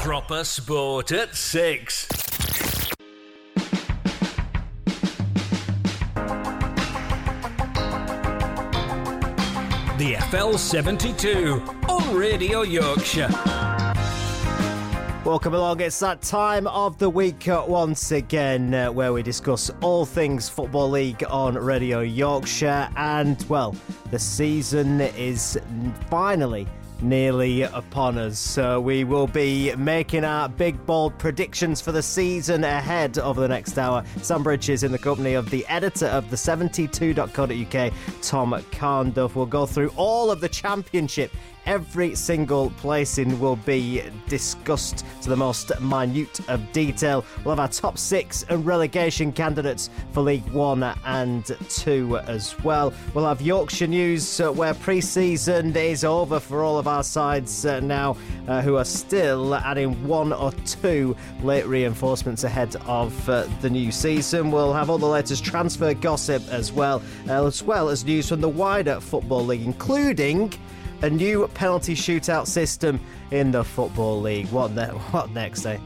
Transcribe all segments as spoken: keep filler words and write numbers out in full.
Proper Sport at six. The F L seventy-two on Radio Yorkshire. Welcome along, it's that time of the week uh, once again uh, where we discuss all things Football League on Radio Yorkshire, and well, the season is finally nearly upon us, so we will be making our big bold predictions for the season ahead over the next hour. Sam Bridges in the company of the editor of the seventy-two dot co dot uk, Tom Carnduff. We'll go through all of the championship. Every single placing will be discussed to the most minute of detail. We'll have our top six and relegation candidates for League One and Two as well. We'll have Yorkshire news uh, where pre-season is over for all of our sides uh, now, uh, who are still adding one or two late reinforcements ahead of uh, the new season. We'll have all the latest transfer gossip as well, uh, as well as news from the wider Football League, including a new penalty shootout system in the Football League. What, ne- what next, eh?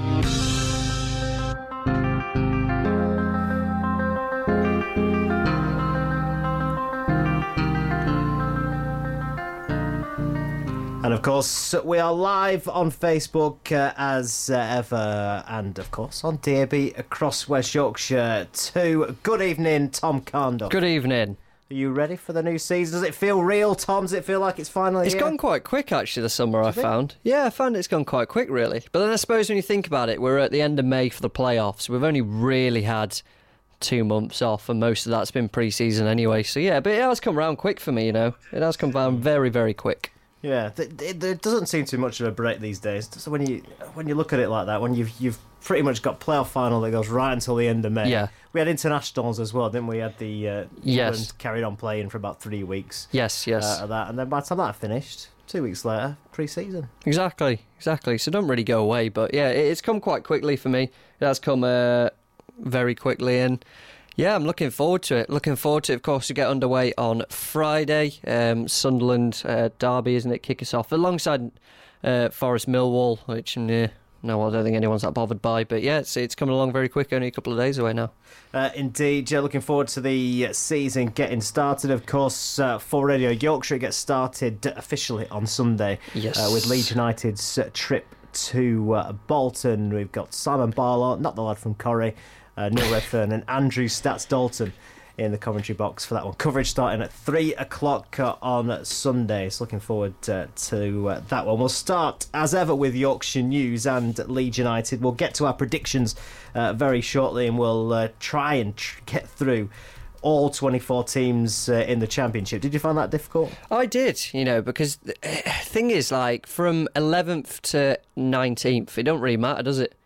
And of course, we are live on Facebook uh, as uh, ever, and of course on D A B across West Yorkshire too. Good evening, Tom Carnduff. Good evening. Are you ready for the new season? Does it feel real, Tom? Does it feel like it's finally It's here? gone quite quick, actually, the summer, I found. Yeah, I found it's gone quite quick, really. But then I suppose when you think about it, we're at the end of May for the playoffs. We've only really had two months off, and most of that's been pre-season anyway. So, yeah, but it has come around quick for me, you know. It has come around very, very quick. Yeah, th- th- there doesn't seem too much of a break these days. So when you when you look at it like that, when you've you've pretty much got playoff final that goes right until the end of May. Yeah. We had internationals as well, didn't we? We had the uh, Yes. England carried on playing for about three weeks. Yes, yes. Uh, of that, and then by the time that finished, two weeks later, pre-season. Exactly, exactly. So don't really go away. But yeah, it, it's come quite quickly for me. It has come uh, very quickly, and yeah, I'm looking forward to it. Looking forward to it, of course, to get underway on Friday. Um, Sunderland uh, derby, isn't it? Kick us off alongside uh, Forest Millwall, which uh, no, I don't think anyone's that bothered by. But yeah, it's, it's coming along very quick. Only a couple of days away now. Uh, indeed, yeah, looking forward to the season getting started. Of course, uh, for Radio Yorkshire, it gets started officially on Sunday. Yes. Uh, with Leeds United's uh, trip to uh, Bolton. We've got Simon Barlow, not the lad from Corrie, uh, Neil Redfern and Andrew Stats Dalton in the commentary box for that one. Coverage starting at three o'clock uh, on Sunday. So looking forward uh, to uh, that one. We'll start, as ever, with Yorkshire news and Leeds United. We'll get to our predictions uh, very shortly, and we'll uh, try and tr- get through all twenty-four teams uh, in the Championship. Did you find that difficult? I did, you know, because the thing is, like, from eleventh to nineteenth, it don't really matter, does it?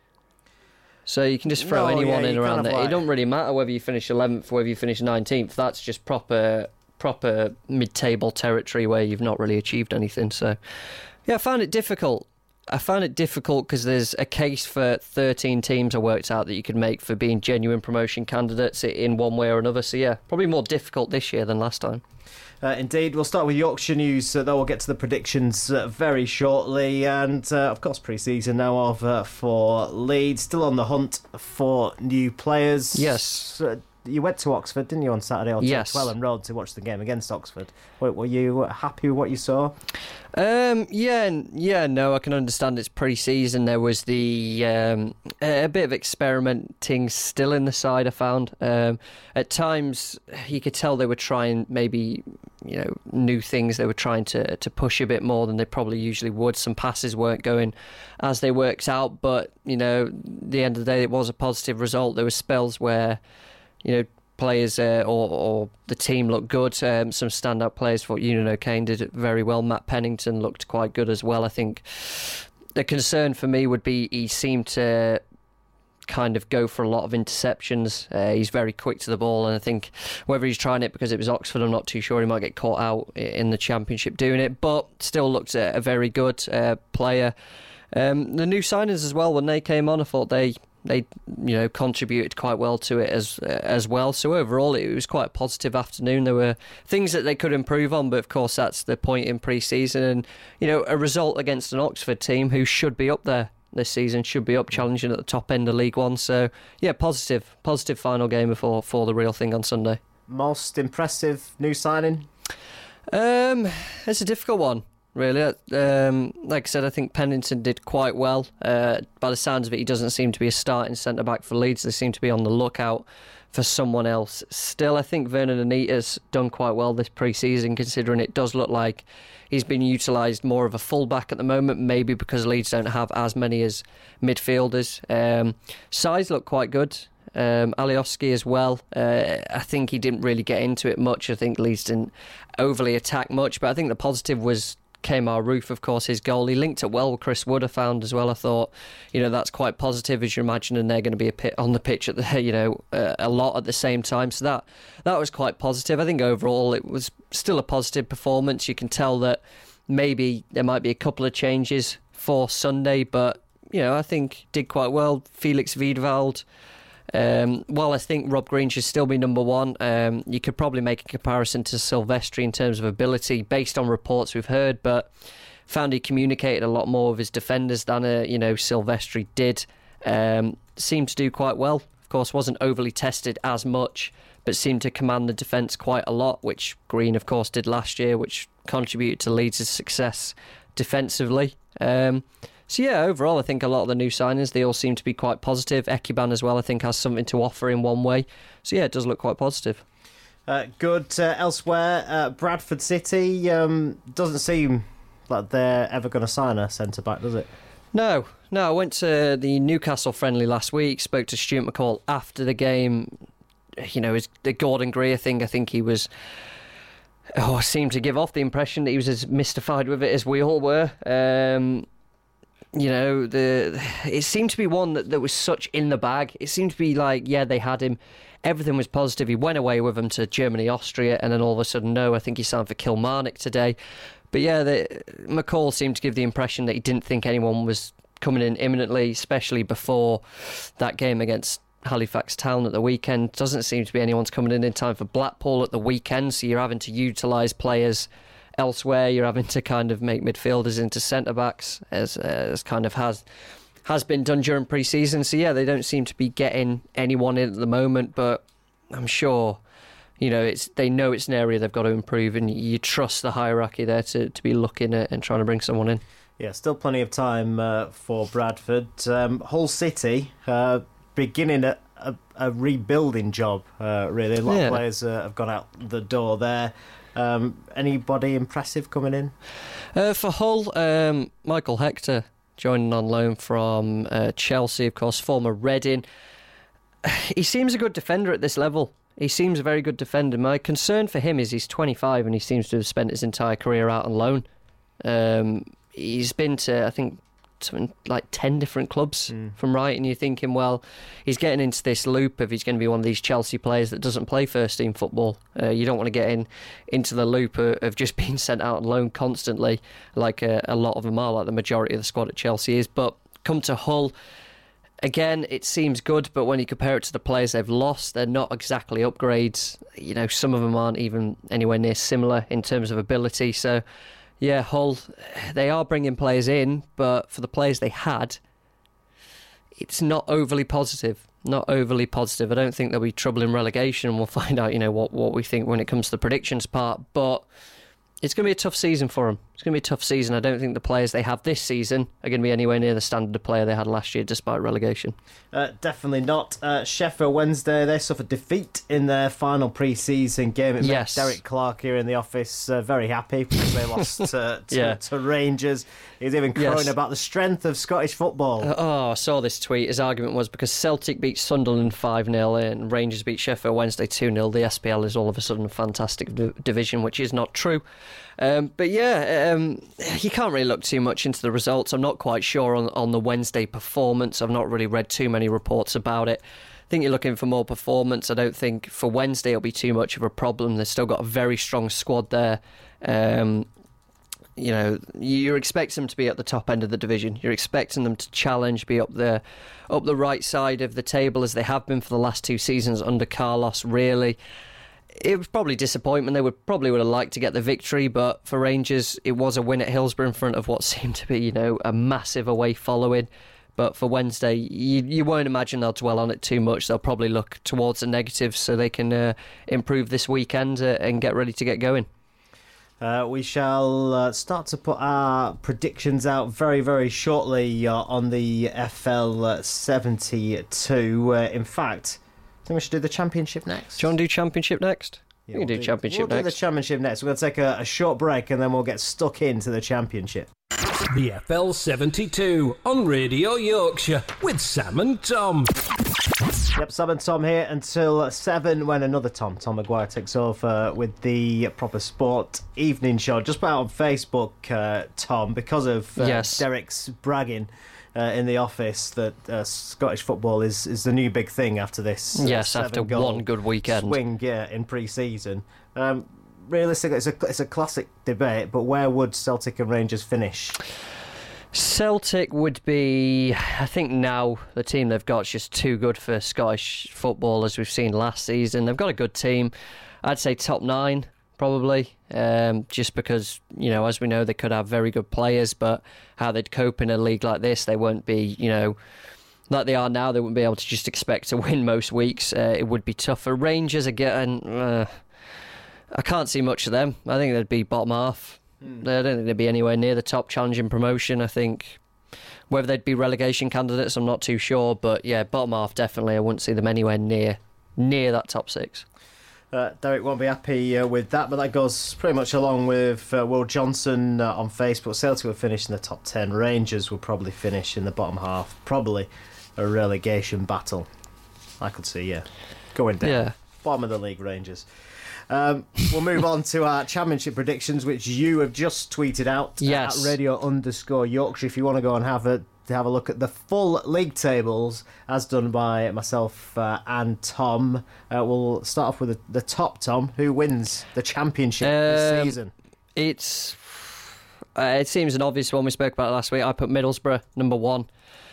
So you can just throw No, anyone yeah, in you around kind of there. like- It don't really matter whether you finish eleventh or whether you finish nineteenth. That's just proper proper mid-table territory where you've not really achieved anything. So, yeah, I found it difficult. I found it difficult because there's a case for thirteen teams I worked out that you could make for being genuine promotion candidates in one way or another. So, yeah, probably more difficult this year than last time. Uh, indeed, we'll start with Yorkshire news, uh, though we'll get to the predictions uh, very shortly. And, uh, of course, pre-season now over for Leeds. Still on the hunt for new players. Yes. Uh, you went to Oxford, didn't you, on Saturday? Or Yes. to Welland Road to watch the game against Oxford. Were, were you happy with what you saw? Um, yeah, n- yeah, no, I can understand it's pre-season. There was the um, a, a bit of experimenting still in the side, I found. Um, at times, you could tell they were trying maybe, you know, new things. They were trying to, to push a bit more than they probably usually would. Some passes weren't going as they worked out, but, you know, at the end of the day, it was a positive result. There were spells where, you know, players uh, or, or the team looked good. Um, some standout players for Ewan O'Kane did it very well. Matt Pennington looked quite good as well. I think the concern for me would be he seemed to kind of go for a lot of interceptions. Uh, he's very quick to the ball, and I think whether he's trying it because it was Oxford, I'm not too sure. He might get caught out in the Championship doing it, but still looked a, a very good uh, player. Um, the new signings as well, when they came on, I thought they they you know contributed quite well to it as as well. So overall, it was quite a positive afternoon. There were things that they could improve on, but of course that's the point in pre-season. And you know, a result against an Oxford team who should be up there this season, should be up challenging at the top end of League One. So yeah, positive, positive final game before for the real thing on Sunday. Most impressive new signing? Um, it's a difficult one, really. Um, like I said, I think Pennington did quite well. Uh, by the sounds of it, he doesn't seem to be a starting centre-back for Leeds. They seem to be on the lookout for someone else. Still, I think Vernon Anita's done quite well this pre-season, considering it does look like he's been utilised more of a full-back at the moment, maybe because Leeds don't have as many as midfielders. Um, size looked quite good. Um, Alioski as well. Uh, I think he didn't really get into it much. I think Leeds didn't overly attack much, but I think the positive was Kemar Roof, of course, his goal. He linked it well with Chris Wood, I found as well. I thought, you know, that's quite positive, as you're imagining they're going to be a pit on the pitch at the, you know, uh, a lot at the same time. So that that was quite positive. I think overall it was still a positive performance. You can tell that maybe there might be a couple of changes for Sunday, but you know, I think did quite well. Felix Wiedwald. Um, while I think Rob Green should still be number one, um, you could probably make a comparison to Silvestri in terms of ability based on reports we've heard, but found he communicated a lot more with his defenders than uh, you know Silvestri did. Um, seemed to do quite well. Of course, wasn't overly tested as much, but seemed to command the defence quite a lot, which Green, of course, did last year, which contributed to Leeds' success defensively. Um, So yeah, overall I think a lot of the new signings, they all seem to be quite positive. Ekuban as well, I think, has something to offer in one way. So yeah, it does look quite positive. Uh, good. Uh, elsewhere, uh, Bradford City um, doesn't seem like they're ever going to sign a centre-back, does it? No, no. I went to the Newcastle friendly last week, spoke to Stuart McCall after the game. You know, his, the Gordon Greer thing, I think he was... Oh, seemed to give off the impression that he was as mystified with it as we all were. Um... You know, the it seemed to be one that, that was such in the bag. It seemed to be like, yeah, they had him. Everything was positive. He went away with them to Germany, Austria, and then all of a sudden, no, I think he signed for Kilmarnock today. But yeah, the, McCall seemed to give the impression that he didn't think anyone was coming in imminently, especially before that game against Halifax Town at the weekend. Doesn't seem to be anyone's coming in in time for Blackpool at the weekend, so you're having to utilise players elsewhere. You're having to kind of make midfielders into centre-backs, as, as kind of has has been done during pre-season. So yeah, they don't seem to be getting anyone in at the moment, but I'm sure, you know, it's they know it's an area they've got to improve, and you trust the hierarchy there to, to be looking at and trying to bring someone in. Yeah, still plenty of time uh, for Bradford. Um, Hull City uh, beginning a, a, a rebuilding job, uh, really. A lot yeah. of players uh, have gone out the door there. Um, anybody impressive coming in? Uh, for Hull, um, Michael Hector joining on loan from uh, Chelsea, of course, former Reading. He seems a good defender at this level. He seems a very good defender. My concern for him is he's twenty-five and he seems to have spent his entire career out on loan. Um, he's been to, I think, something like ten different clubs mm. from right, and you're thinking, well, he's getting into this loop if he's going to be one of these Chelsea players that doesn't play first team football. Uh, you don't want to get in into the loop of, of just being sent out on loan constantly, like a, a lot of them are, like the majority of the squad at Chelsea is. But come to Hull, again, it seems good, but when you compare it to the players they've lost, they're not exactly upgrades. You know, some of them aren't even anywhere near similar in terms of ability. So yeah, Hull, they are bringing players in, but for the players they had, it's not overly positive. Not overly positive. I don't think there'll be trouble in relegation. We'll find out, you know, what, what we think when it comes to the predictions part. But it's going to be a tough season for them. It's going to be a tough season. I don't think the players they have this season are going to be anywhere near the standard of player they had last year, despite relegation. Uh, definitely not. Uh, Sheffield Wednesday, they suffered defeat in their final pre-season game. It yes. made Derek Clark here in the office uh, very happy because they lost to, to, yeah. to Rangers. He's even crowing yes. about the strength of Scottish football. Uh, oh, I saw this tweet. His argument was because Celtic beat Sunderland five nil and Rangers beat Sheffield Wednesday two nil, the S P L is all of a sudden a fantastic d- division, which is not true. Um, but yeah, um, you can't really look too much into the results. I'm not quite sure on, on the Wednesday performance. I've not really read too many reports about it. I think you're looking for more performance. I don't think for Wednesday it'll be too much of a problem. They've still got a very strong squad there. Um, you know, you're expecting them to be at the top end of the division. You're expecting them to challenge, be up the up the right side of the table as they have been for the last two seasons under Carlos. Really, it was probably disappointment. They would probably would have liked to get the victory, but for Rangers, it was a win at Hillsborough in front of what seemed to be, you know, a massive away following. But for Wednesday, you, you won't imagine they'll dwell on it too much. They'll probably look towards the negatives so they can uh, improve this weekend uh, and get ready to get going. Uh, we shall uh, start to put our predictions out very, very shortly uh, on the F L seventy-two. Uh, in fact, I think we should do the Championship next. Do you want to do Championship next? Yeah, we can we'll do, do Championship we'll next. We'll do the Championship next. We're going to take a, a short break and then we'll get stuck into the Championship. The F L seventy-two on Radio Yorkshire with Sam and Tom. Yep, Sam and Tom here until seven when another Tom, Tom Maguire, takes over with the Proper Sport evening show. Just put out on Facebook, uh, Tom, because of uh, yes. Derek's bragging uh, in the office that uh, Scottish football is, is the new big thing after this. Uh, yes, after one good weekend. Swing, yeah, in pre-season. Um, realistically, it's a, it's a classic debate, but where would Celtic and Rangers finish? Celtic would be, I think now the team they've got is just too good for Scottish football, as we've seen last season. They've got a good team. I'd say top nine, probably, um, just because, you know, as we know, they could have very good players, but how they'd cope in a league like this, they won't be, you know, like they are now, they wouldn't be able to just expect to win most weeks. Uh, it would be tougher. Rangers, again, uh, I can't see much of them. I think they'd be bottom half. I don't think they'd be anywhere near the top challenging promotion. I think whether they'd be relegation candidates, I'm not too sure. But yeah, bottom half, definitely. I wouldn't see them anywhere near near that top six. Uh, Derek won't be happy uh, with that, but that goes pretty much along with uh, Will Johnson uh, on Facebook. Celtic will finish in the top ten. Rangers will probably finish in the bottom half. Probably a relegation battle. I could see, yeah. Going down. Yeah. Bottom of the league, Rangers. Um, we'll move on to our championship predictions, which you have just tweeted out yes. at radio underscore Yorkshire. If you want to go and have a to have a look at the full league tables, as done by myself uh, and Tom, uh, we'll start off with the, the top. Tom, who wins the championship um, this season? It's uh, it seems an obvious one. We spoke about it last week. I put Middlesbrough number one.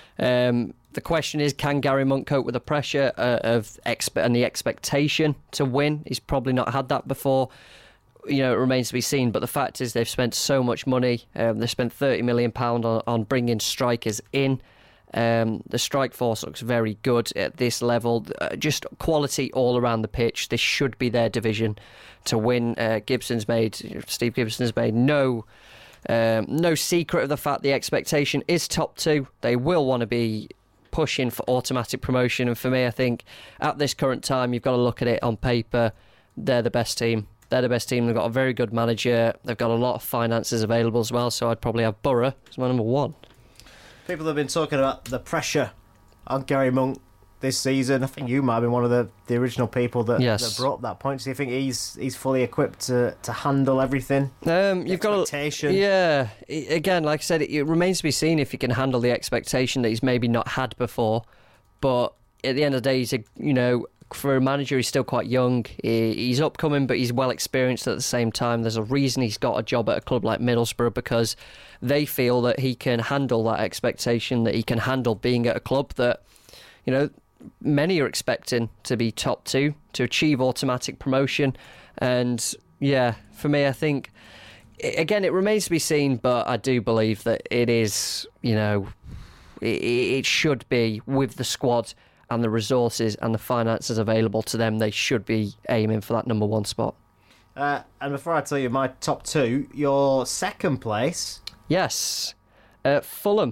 Um, the question is, can Gary Monk cope with the pressure uh, of expe- and the expectation to win? He's probably not had that before. You know, it remains to be seen. But the fact is, they've spent so much money. Um, they've spent thirty million pounds on, on bringing strikers in. Um, the strike force looks very good at this level. Uh, just quality all around the pitch. This should be their division to win. Uh, Gibson's made Steve Gibson's made no. Um, no secret of the fact the expectation is top two. They will want to be pushing for automatic promotion, and for me, I think at this current time, you've got to look at it on paper. They're the best team. They're the best team. They've got a very good manager. They've got a lot of finances available as well, so I'd probably have Borough as my number one. People have been talking about the pressure on Gary Monk this season. I think you might have been one of the, the original people that, yes. that brought up that point. Do you think he's he's fully equipped to, to handle everything? Um, you've got expectation. Yeah. Again, like I said, it, it remains to be seen if he can handle the expectation that he's maybe not had before. But at the end of the day, he's a, you know, for a manager, he's still quite young. He, he's upcoming, but he's well experienced at the same time. There's a reason he's got a job at a club like Middlesbrough, because they feel that he can handle that expectation, that he can handle being at a club that, you know, many are expecting to be top two, to achieve automatic promotion. And yeah, for me, I think, again, it remains to be seen, but I do believe that it is, you know, it, it should be with the squad and the resources and the finances available to them. They should be aiming for that number one spot. Uh, and before I tell you my top two, your second place. Yes, uh, Fulham.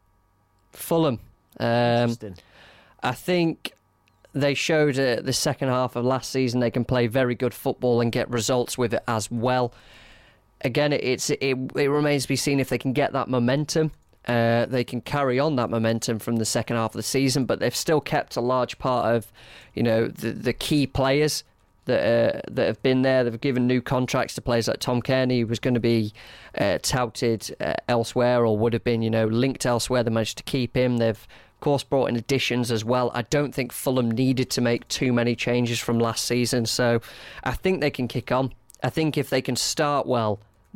Fulham. Um, Interesting. I think they showed uh, the second half of last season they can play very good football and get results with it as well. Again, it, it's it, it remains to be seen if they can get that momentum. Uh, they can carry on that momentum from the second half of the season, but they've still kept a large part of, you know, the the key players that uh, that have been there. They've given new contracts to players like Tom Kearney, who was going to be uh, touted uh, elsewhere or would have been, you know, linked elsewhere. They managed to keep him. They've of course brought in additions as well. I don't think Fulham needed to make too many changes from last season, so I think they can kick on. I think if they can start well,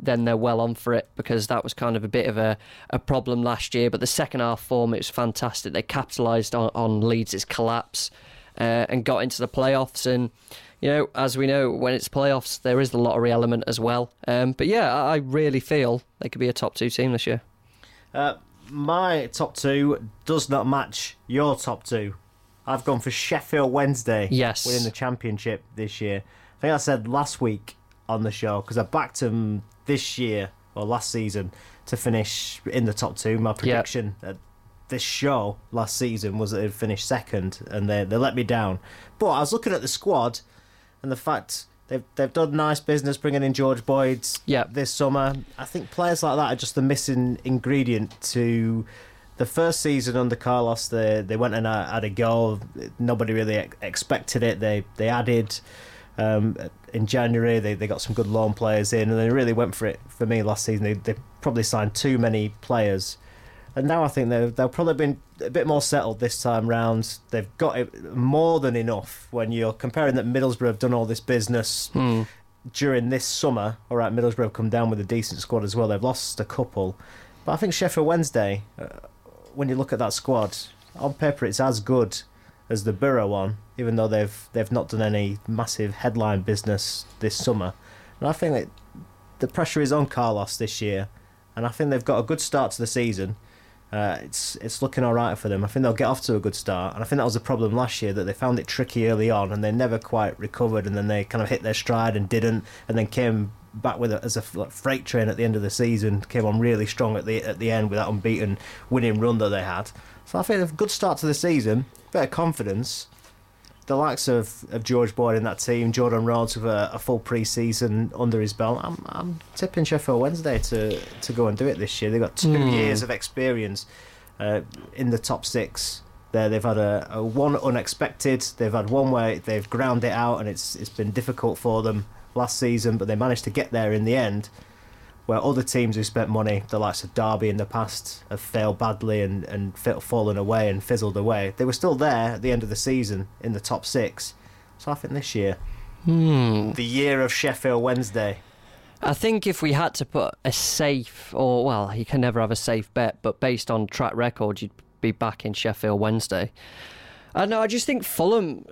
then they're well on for it, because that was kind of a bit of a, a problem last year. But the second half form, it was fantastic. They capitalised on, on Leeds' collapse uh, and got into the playoffs. And, you know, as we know, when it's playoffs, there is the lottery element as well. Um, but yeah, I really feel they could be a top two team this year. Uh, my top two does not match your top two. I've gone for Sheffield Wednesday yes. winning the championship this year. I think I said last week on the show, because I backed them this year, or last season, to finish in the top two. My prediction yep. at this show last season was that they'd finish second, and they, they let me down. But I was looking at the squad, and the fact they've, they've done nice business bringing in George Boyd yep. this summer. I think players like that are just the missing ingredient to... The first season under Carlos, they they went and had a go. Nobody really ex- expected it. They they added um, in January. They they got some good loan players in, and they really went for it. For me, last season, they they probably signed too many players, and now I think they've they'll probably been a bit more settled this time round. They've got it more than enough. When you're comparing that Middlesbrough have done all this business hmm. during this summer. All right, Middlesbrough have come down with a decent squad as well. They've lost a couple, but I think Sheffield Wednesday. Uh, when you look at that squad, on paper it's as good as the Borough one, even though they've they've not done any massive headline business this summer. And I think that the pressure is on Carlos this year, and I think they've got a good start to the season. Uh, it's it's looking all right for them. I think they'll get off to a good start, and I think that was the problem last year, that they found it tricky early on and they never quite recovered, and then they kind of hit their stride and didn't, and then came back with it as a freight train at the end of the season, came on really strong at the at the end with that unbeaten winning run that they had. So I think a good start to the season, bit of confidence. The likes of, of George Boyd in that team, Jordan Rhodes with a, a full pre-season under his belt. I'm I'm tipping Sheffield Wednesday to, to go and do it this year. They've got two mm. years of experience uh, in the top six. There, they've had a, a one unexpected. They've had one where they've ground it out, and it's it's been difficult for them last season, but they managed to get there in the end, where other teams who spent money, the likes of Derby in the past, have failed badly and, and fallen away and fizzled away. They were still there at the end of the season in the top six. So I think this year, hmm. the year of Sheffield Wednesday. I think if we had to put a safe, or, well, you can never have a safe bet, but based on track record, you'd be back in Sheffield Wednesday. I know, I just think Fulham,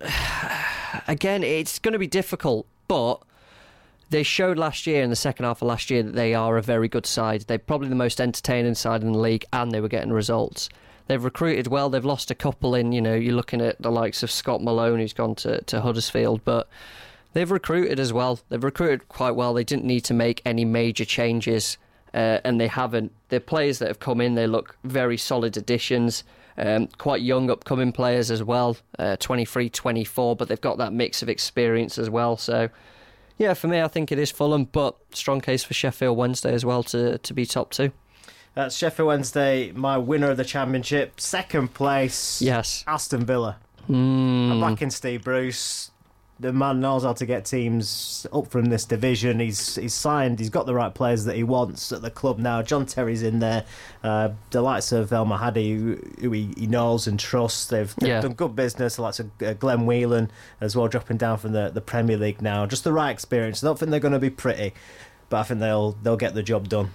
again, it's going to be difficult, but they showed last year, in the second half of last year, that they are a very good side. They're probably the most entertaining side in the league, and they were getting results. They've recruited well. They've lost a couple in, you know, you're looking at the likes of Scott Malone, who's gone to, to Huddersfield, but they've recruited as well. They've recruited quite well. They didn't need to make any major changes, uh, and they haven't. The players that have come in, they look very solid additions. Um, quite young upcoming players as well, uh, twenty-three, twenty-four, but they've got that mix of experience as well, so... Yeah, for me, I think it is Fulham, but strong case for Sheffield Wednesday as well to, to be top two. That's Sheffield Wednesday, my winner of the championship. Second place, yes, Aston Villa. Mm. I'm backing Steve Bruce. The man knows how to get teams up from this division. He's he's signed, he's got the right players that he wants at the club now. John Terry's in there. Uh, the likes of El Mahadi, who, who he, he knows and trusts. They've, they've yeah. done good business. The likes of uh, Glenn Whelan as well, dropping down from the, the Premier League now. Just the right experience. I don't think they're going to be pretty, but I think they'll they'll get the job done.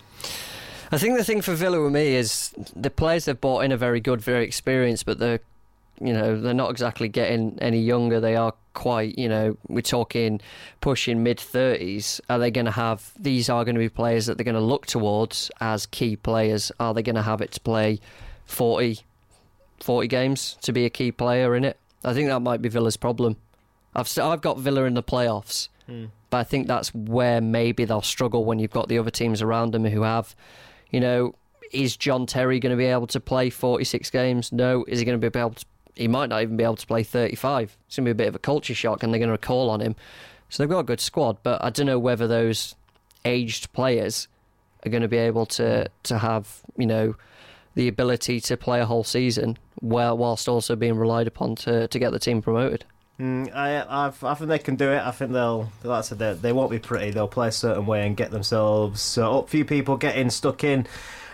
I think the thing for Villa with me is the players they've brought in are very good, very experienced, but they're, you know, they're not exactly getting any younger. They are quite, you know, we're talking pushing mid-thirties. Are they going to have, these are going to be players that they're going to look towards as key players. Are they going to have it to play forty, forty games to be a key player in it? I think that might be Villa's problem. I've I've got Villa in the playoffs, mm. but I think that's where maybe they'll struggle when you've got the other teams around them who have, you know, is John Terry going to be able to play forty-six games? No. Is he going to be able to? He might not even be able to play thirty-five. It's going to be a bit of a culture shock, and they're going to call on him. So they've got a good squad, but I don't know whether those aged players are going to be able to to have, you know, the ability to play a whole season while whilst also being relied upon to, to get the team promoted. Mm, I I've, I think they can do it. I think they'll, like I said, they, they won't be pretty. They'll play a certain way and get themselves uh, up. Few people getting stuck in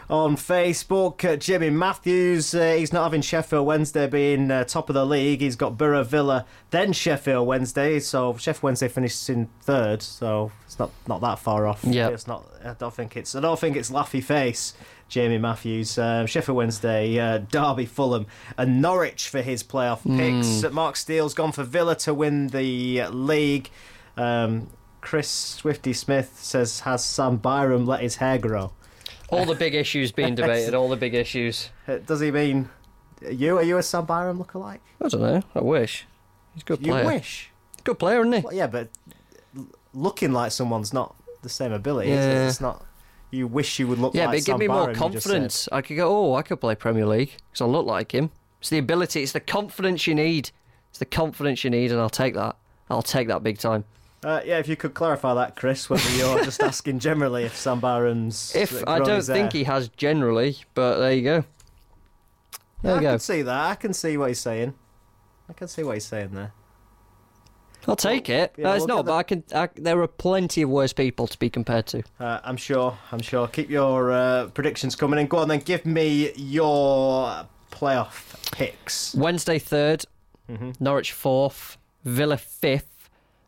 On Facebook, uh, Jimmy Matthews, uh, he's not having Sheffield Wednesday being uh, top of the league. He's got Borough Villa, then Sheffield Wednesday. So Sheffield Wednesday finished in third, so it's not, not that far off. Yeah, it's not. I don't think it's. I don't think it's laughy face. Jamie Matthews, uh, Sheffield Wednesday, uh, Derby, Fulham, and Norwich for his playoff picks. Mm. Mark Steele's gone for Villa to win the league. Um, Chris Swifty Smith says, has Sam Byram let his hair grow? All the big issues being debated, all the big issues. Does he mean you? Are you a Sam Byram lookalike? I don't know. I wish. He's a good player. You wish? Good player, isn't he? Well, yeah, but looking like someone's not the same ability, is Yeah. it? It's not. You wish you would look Yeah, like but Sam give me Byram, more you just confidence. said. I could go, oh, I could play Premier League because I look like him. It's the ability, it's the confidence you need. It's the confidence you need, and I'll take that. I'll take that big time. Uh, yeah, if you could clarify that, Chris, whether you're just asking generally if Sam Byram's. If I grown don't his think hair. he has generally, but there you go. There I you go. can see that. I can see what he's saying. I can see what he's saying there. I'll take it. yeah, no, it's we'll not, get but I can. I, there are plenty of worse people to be compared to. Uh, I'm sure. I'm sure. Keep your uh, predictions coming in. Go on, then. Give me your playoff picks. Wednesday third, Mm-hmm. Norwich fourth, Villa fifth,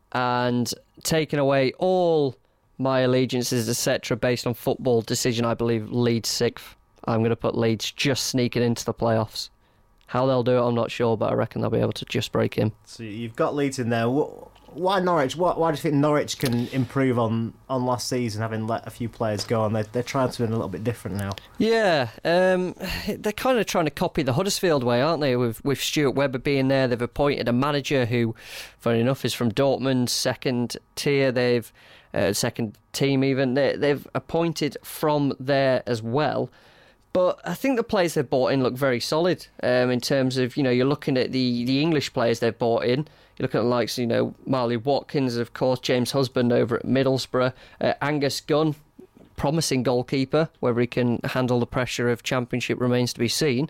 and taking away all my allegiances, et cetera, based on football decision, I believe Leeds sixth. I'm going to put Leeds just sneaking into the playoffs. How they'll do it, I'm not sure, but I reckon they'll be able to just break in. So you've got Leeds in there. Wh- Why Norwich? Why, why do you think Norwich can improve on, on last season, having let a few players go, and they're, they're trying to win a little bit different now? Yeah, um, they're kind of trying to copy the Huddersfield way, aren't they? With with Stuart Webber being there, they've appointed a manager who, funny enough, is from Dortmund, second tier. They've uh, second team even. They, they've appointed from there as well. But I think the players they've bought in look very solid um, in terms of, you know, you're looking at the, the English players they've bought in. You're looking at the likes, you know, Marley Watkins, of course, James Husband over at Middlesbrough, uh, Angus Gunn, promising goalkeeper. Whether he can handle the pressure of Championship remains to be seen,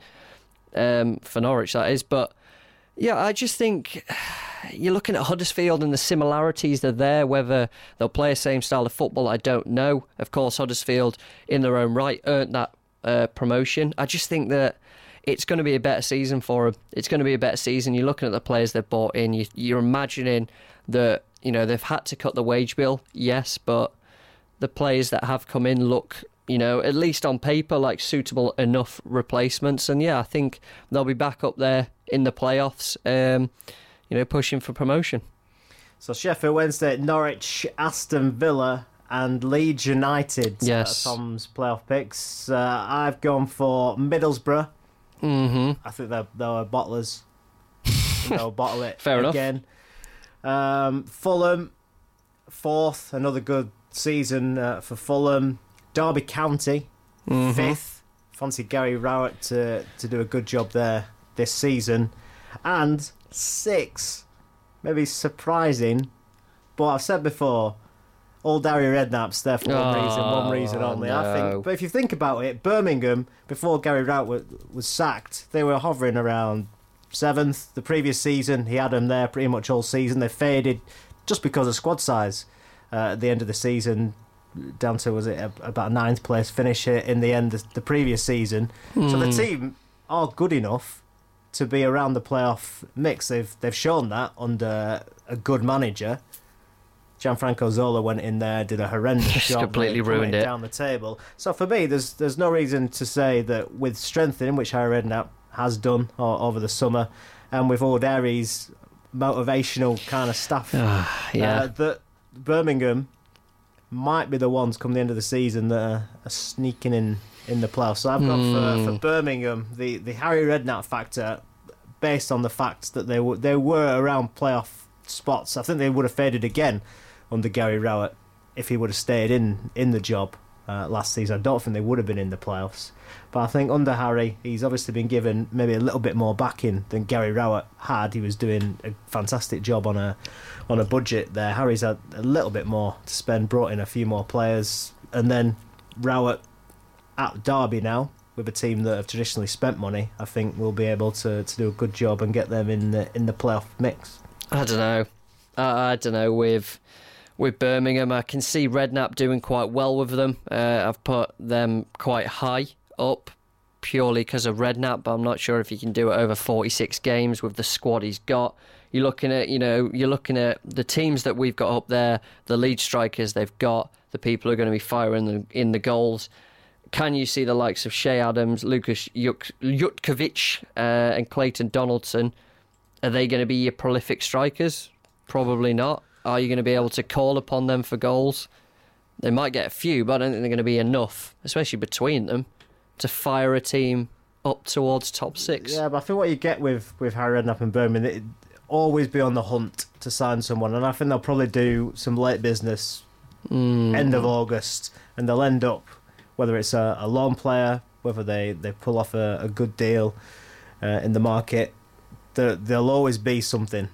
um, for Norwich, that is. But, yeah, I just think you're looking at Huddersfield and the similarities that are there. Whether they'll play the same style of football, I don't know. Of course, Huddersfield, in their own right, earned that Uh, promotion. I just think that it's going to be a better season for them. It's going to be a better season. You're looking at the players they've bought in. You, you're imagining that, you know, they've had to cut the wage bill, yes, but the players that have come in look, you know, at least on paper, like suitable enough replacements. And yeah, I think they'll be back up there in the playoffs, um, you know, pushing for promotion. So Sheffield Wednesday, Norwich, Aston Villa, and Leeds United. Yes. Uh, Tom's playoff picks. Uh, I've gone for Middlesbrough. Mm-hmm. I think they're, they're bottlers. They'll bottle it Fair enough. again. Um, Fulham, fourth. Another good season uh, for Fulham. Derby County, Mm-hmm. fifth. Fancy Gary Rowett to, to do a good job there this season. And sixth. Maybe surprising, but I've said before, all Dario Redknapp's there for one Oh, reason, one reason only. I no. think. But if you think about it, Birmingham, before Gary Rowett was, was sacked, they were hovering around seventh. The previous season, he had them there pretty much all season. They faded just because of squad size uh, at the end of the season, down to, was it, a, about a ninth place finish in the end of the previous season. Hmm. So the team are good enough to be around the playoff mix. They've, they've shown that under a good manager. Gianfranco Zola went in there, did a horrendous Just job, completely pulling ruined it. down the table. So for me, there's there's no reason to say that with strengthening, which Harry Redknapp has done o- over the summer, and with O'Leary's motivational kind of stuff, yeah. uh, that Birmingham might be the ones come the end of the season that are, are sneaking in in the playoffs. So I've gone Hmm. for, for Birmingham, the the Harry Redknapp factor, based on the fact that they were they were around playoff spots. I think they would have faded again under Gary Rowett if he would have stayed in in the job uh, last season. I don't think they would have been in the playoffs. But I think under Harry, he's obviously been given maybe a little bit more backing than Gary Rowett had. He was doing a fantastic job on a on a budget there. Harry's had a little bit more to spend, brought in a few more players, and then Rowett at Derby now, with a team that have traditionally spent money, I think will be able to, to do a good job and get them in the in the playoff mix. I don't know. I, I don't know. With with Birmingham, I can see Redknapp doing quite well with them. Uh, I've put them quite high up purely because of Redknapp, but I'm not sure if he can do it over forty-six games with the squad he's got. You're looking at, you know, you're looking at the teams that we've got up there, the lead strikers they've got, the people who are going to be firing the, in the goals. Can you see the likes of Shea Adams, Lucas Juk- Jutkovic, uh, and Clayton Donaldson? Are they going to be your prolific strikers? Probably not. Are you going to be able to call upon them for goals? They might get a few, but I don't think they're going to be enough, especially between them, to fire a team up towards top six. Yeah, but I think what you get with, with Harry Redknapp and Birmingham, it always be on the hunt to sign someone, and I think they'll probably do some late business mm. end of August, and they'll end up, whether it's a, a loan player, whether they, they pull off a, a good deal uh, in the market, there, there'll always be something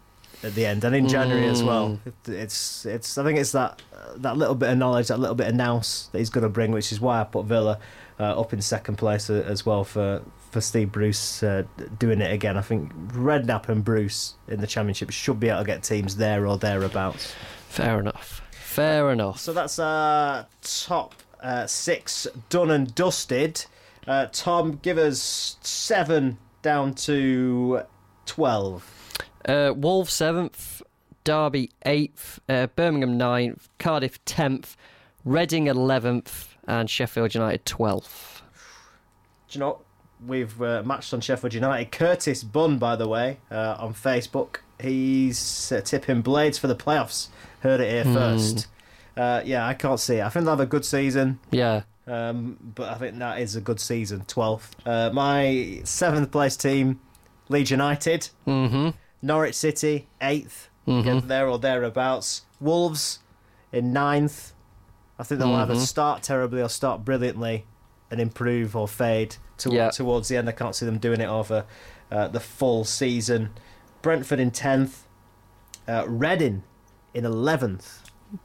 at the end, and in January mm. as well. It's it's I think it's that that little bit of knowledge, that little bit of nous that he's going to bring, which is why I put Villa uh, up in second place as well for for Steve Bruce uh, doing it again. I think Redknapp and Bruce in the Championship should be able to get teams there or thereabouts. Fair enough. Fair enough. So that's uh, top uh, six done and dusted. Uh, Tom, give us seven down to twelve. Uh, Wolves seventh, Derby eighth, uh, Birmingham ninth, Cardiff tenth, Reading eleventh, and Sheffield United twelfth. Do you know what? We've uh, matched on Sheffield United. Curtis Bunn, by the way, uh, on Facebook. He's uh, tipping Blades for the playoffs. Heard it here mm. first. Uh, yeah, I can't see it. I think they'll have a good season. Yeah. Um, but I think that is a good season, twelfth. Uh, my seventh place team, Leeds United. Mm-hmm. Norwich City, eighth. Mm-hmm. Get there or thereabouts. Wolves in ninth. I think they'll mm-hmm. either start terribly or start brilliantly and improve or fade to, yeah. towards the end. I can't see them doing it over uh, the full season. Brentford in tenth. Uh, Reading in eleventh.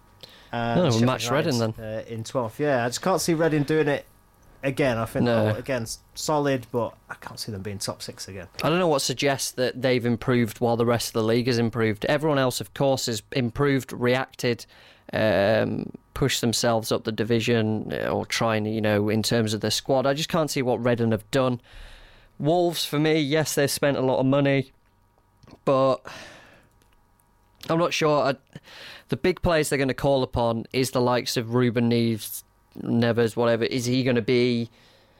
Uh, oh, we'll match Reading then. Uh, in twelfth. Yeah, I just can't see Reading doing it again. I think, no. they'll, again, solid, but I can't see them being top six again. I don't know what suggests that they've improved while the rest of the league has improved. Everyone else, of course, has improved, reacted, um, pushed themselves up the division, or trying, you know, in terms of their squad. I just can't see what Reading have done. Wolves, for me, yes, they've spent a lot of money, but I'm not sure. I, the big players they're going to call upon is the likes of Ruben Neves, Nevers, whatever. Is he going to be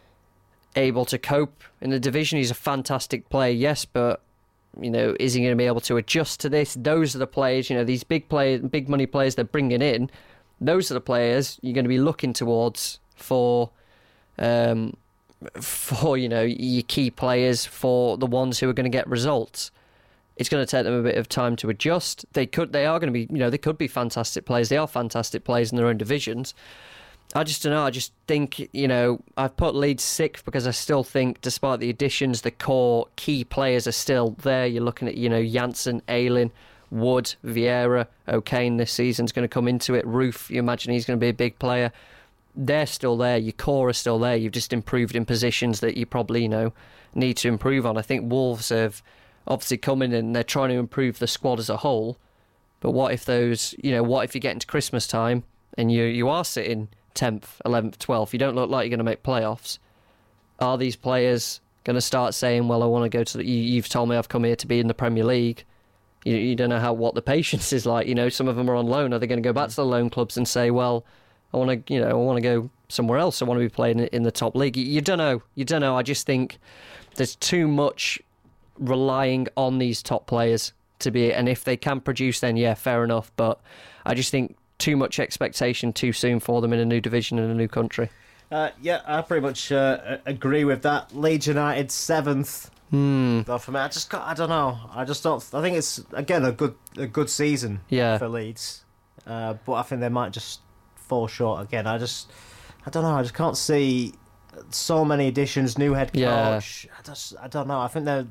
able to cope in the division? He's a fantastic player, yes, but you know, is he going to be able to adjust to this? Those are the players, you know, these big players, big money players they're bringing in. Those are the players you're going to be looking towards for, um, for you know, your key players, for the ones who are going to get results. It's going to take them a bit of time to adjust. They could, they are going to be, you know, they could be fantastic players. They are fantastic players in their own divisions. I just don't know. I just think, you know, I've put Leeds sixth because I still think, despite the additions, the core key players are still there. You're looking at, you know, Janssen, Ayling, Wood, Vieira, O'Kane this season's going to come into it. Roof, you imagine he's going to be a big player. They're still there. Your core is still there. You've just improved in positions that you probably, you know, need to improve on. I think Wolves have obviously come in and they're trying to improve the squad as a whole. But what if those, you know, what if you get into Christmas time and you you are sitting tenth, eleventh, twelfth, you don't look like you're going to make playoffs? Are these players going to start saying, well, I want to go to the, you, you've told me I've come here to be in the Premier League. You, you don't know how what the patience is like. You know, some of them are on loan. Are they going to go back to the loan clubs and say, well, I want to, you know, I want to go somewhere else. I want to be playing in the top league. You, you don't know. You don't know. I just think there's too much relying on these top players to be, and if they can produce, then yeah, fair enough. But I just think too much expectation too soon for them in a new division in a new country. Uh, yeah, I pretty much uh, agree with that. Leeds United seventh. Hmm. Though for me, I just got, I don't know. I just don't. I think it's again a good a good season yeah. for Leeds, uh, but I think they might just fall short again. I just, I don't know. I just can't see so many additions, new head coach. Yeah. I just, I don't know. I think they're,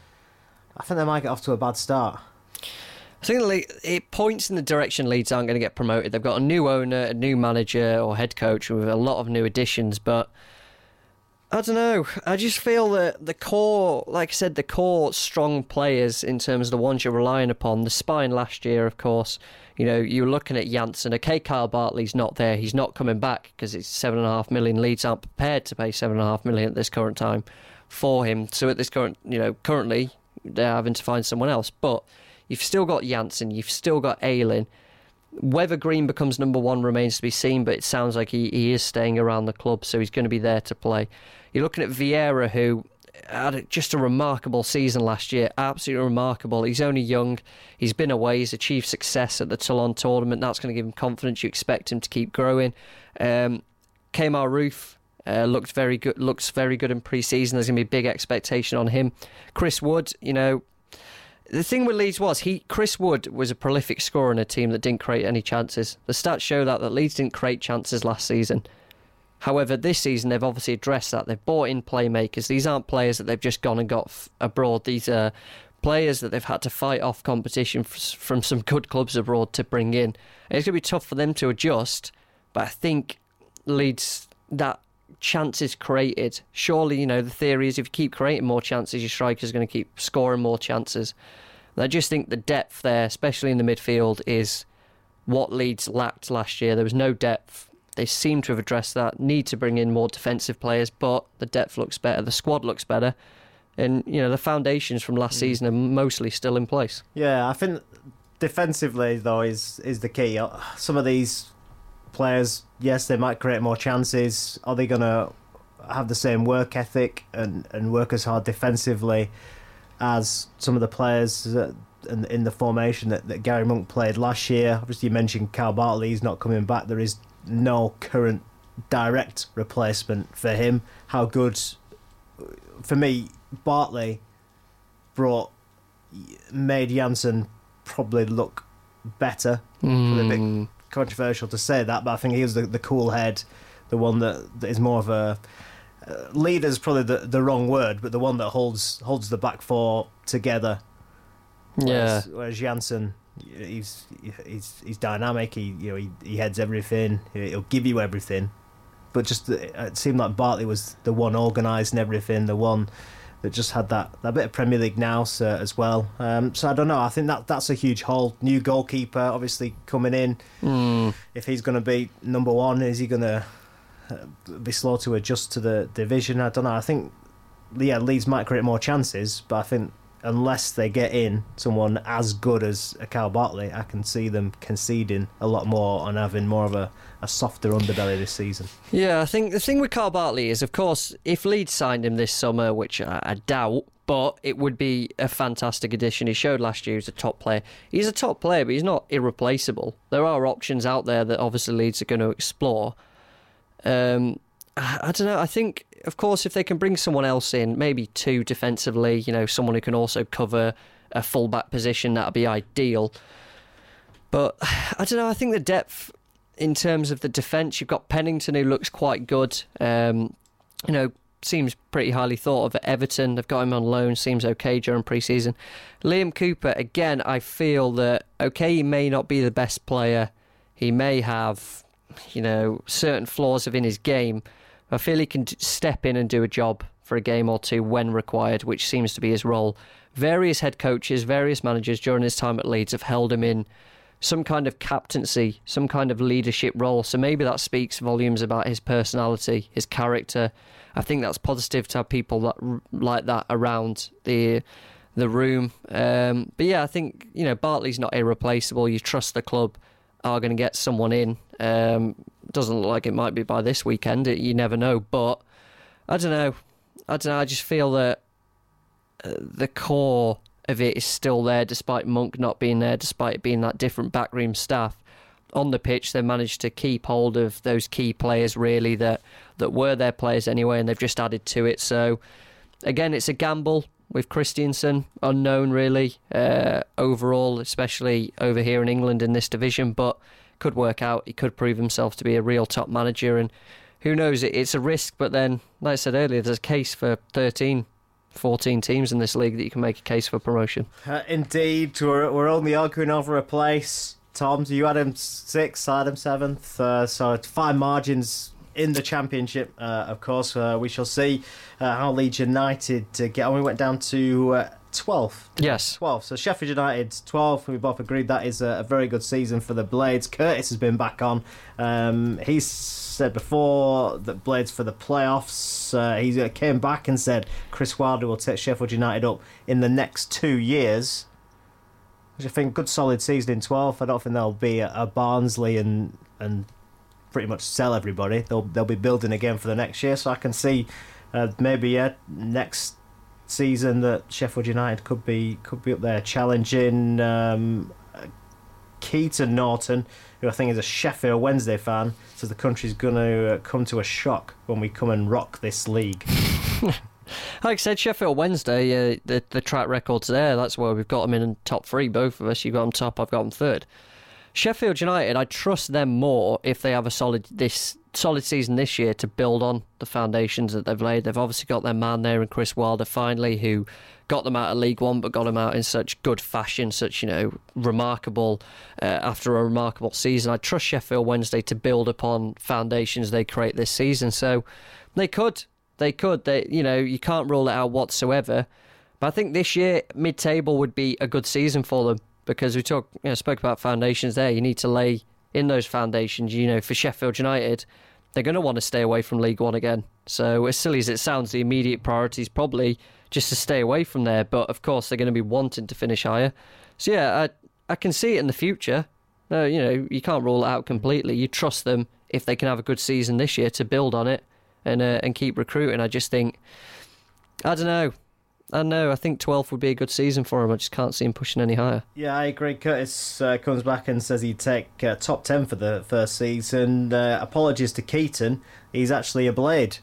I think they might get off to a bad start. I think it points in the direction Leeds aren't going to get promoted. They've got a new owner, a new manager or head coach with a lot of new additions, but I don't know. I just feel that the core, like I said, the core strong players in terms of the ones you're relying upon, the spine last year, of course, you know, you're looking at Janssen. Okay, Kyle Bartley's not there. He's not coming back because it's seven and a half million. Leeds aren't prepared to pay seven and a half million at this current time for him. So at this current, you know, currently they're having to find someone else. But you've still got Janssen. You've still got Ayling. Whether Green becomes number one remains to be seen, but it sounds like he, he is staying around the club, so he's going to be there to play. You're looking at Vieira, who had just a remarkable season last year, absolutely remarkable. He's only young, he's been away, he's achieved success at the Toulon tournament. That's going to give him confidence. You expect him to keep growing. Um, Kemar Roof uh, looked very good. Looks very good in pre-season. There's going to be a big expectation on him. Chris Wood, you know. The thing with Leeds was he Chris Wood was a prolific scorer in a team that didn't create any chances. The stats show that, that Leeds didn't create chances last season. However, this season they've obviously addressed that. They've brought in playmakers. These aren't players that they've just gone and got f- abroad. These are players that they've had to fight off competition f- from some good clubs abroad to bring in. And it's going to be tough for them to adjust, but I think Leeds, that chances created, surely, you know, the theory is if you keep creating more chances, your striker's going to keep scoring more chances. And I just think the depth there, especially in the midfield, is what Leeds lacked last year. There was no depth. They seem to have addressed that. Need to bring in more defensive players, but the depth looks better. The squad looks better. And, you know, the foundations from last mm. season are mostly still in place. Yeah, I think defensively, though, is, is the key. Some of these players, yes, they might create more chances. Are they going to have the same work ethic and, and work as hard defensively as some of the players that, in, in the formation that, that Gary Monk played last year? Obviously, you mentioned Kyle Bartley. He's not coming back. There is no current direct replacement for him. How good, for me, Bartley brought made Janssen probably look better. Mm. A bit controversial to say that, but I think he was the, the cool head, the one that, that is more of a uh, leader is probably the, the wrong word, but the one that holds holds the back four together. Whereas, yeah. Whereas Janssen, he's he's he's dynamic. He you know he, he heads everything. He'll give you everything. But just it seemed like Bartley was the one organising everything, the one that just had that, that bit of Premier League nous uh, as well. Um, so I don't know. I think that that's a huge hole. New goalkeeper, obviously coming in. Mm. If he's going to be number one, is he going to be slow to adjust to the division? I don't know. I think yeah, Leeds might create more chances, but I think unless they get in someone as good as Kyle Bartley, I can see them conceding a lot more and having more of a, a softer underbelly this season. Yeah, I think the thing with Kyle Bartley is, of course, if Leeds signed him this summer, which I, I doubt, but it would be a fantastic addition. He showed last year he was a top player. He's a top player, but he's not irreplaceable. There are options out there that obviously Leeds are going to explore. Um, I, I don't know, I think, of course, if they can bring someone else in, maybe two defensively, you know, someone who can also cover a full-back position, that would be ideal. But, I don't know, I think the depth in terms of the defence, you've got Pennington, who looks quite good. Um, you know, seems pretty highly thought of at Everton. They've got him on loan, seems okay during pre-season. Liam Cooper, again, I feel that, okay, he may not be the best player. He may have, you know, certain flaws within his game. I feel he can step in and do a job for a game or two when required, which seems to be his role. Various head coaches, various managers during his time at Leeds have held him in some kind of captaincy, some kind of leadership role. So maybe that speaks volumes about his personality, his character. I think that's positive to have people that, like that around the the room. Um, but yeah, I think, you know, Bartley's not irreplaceable. You trust the club are going to get someone in. Um, doesn't look like it might be by this weekend. It, you never know. But I don't know. I don't know. I just feel that uh, the core of it is still there, despite Monk not being there, despite it being that different backroom staff. On the pitch, they managed to keep hold of those key players, really, that, that were their players anyway, and they've just added to it. So, again, it's a gamble with Christiansen, unknown, really, uh, overall, especially over here in England in this division, but could work out. He could prove himself to be a real top manager, and who knows, it, it's a risk, but then, like I said earlier, there's a case for thirteen, fourteen teams in this league that you can make a case for promotion. Uh, indeed, we're, we're only arguing over a place. Tom, you had him sixth, I had him seventh, uh, so fine margins in the Championship, uh, of course. Uh, we shall see uh, how Leeds United uh, get on. We went down to uh, twelfth. Yes. twelfth. So Sheffield United, twelfth. We both agreed that is a, a very good season for the Blades. Curtis has been back on. Um, he's said before that Blades for the playoffs. Uh, he came back and said Chris Wilder will take Sheffield United up in the next two years. Which I think good solid season in twelfth. I don't think there'll be a, a Barnsley and and pretty much sell everybody. They'll they'll be building again for the next year. So I can see uh, maybe yeah next season that Sheffield United could be could be up there challenging um, Keaton Norton, who I think is a Sheffield Wednesday fan. So the country's going to uh, come to a shock when we come and rock this league. Like I said, Sheffield Wednesday, uh, the the track record's there. That's where we've got them in top three, both of us. You've got them top, I've got them third. Sheffield United, I trust them more if they have a solid this solid season this year to build on the foundations that they've laid. They've obviously got their man there in Chris Wilder finally, who got them out of League One, but got them out in such good fashion, such, you know, remarkable, uh, after a remarkable season. I trust Sheffield Wednesday to build upon foundations they create this season. So they could. They could. They, you know, you can't rule it out whatsoever. But I think this year, mid-table would be a good season for them because we talk, you know, spoke about foundations there. You need to lay in those foundations. You know, for Sheffield United, they're going to want to stay away from League One again. So as silly as it sounds, the immediate priority is probably just to stay away from there. But of course, they're going to be wanting to finish higher. So yeah, I I can see it in the future. No, you know, you can't rule it out completely. You trust them if they can have a good season this year to build on it. And uh, and keep recruiting. I just think, I don't know. I don't know. I think twelfth would be a good season for him. I just can't see him pushing any higher. Yeah, I agree. Curtis uh, comes back and says he'd take uh, top ten for the first season. Uh, apologies to Keaton. He's actually a Blade.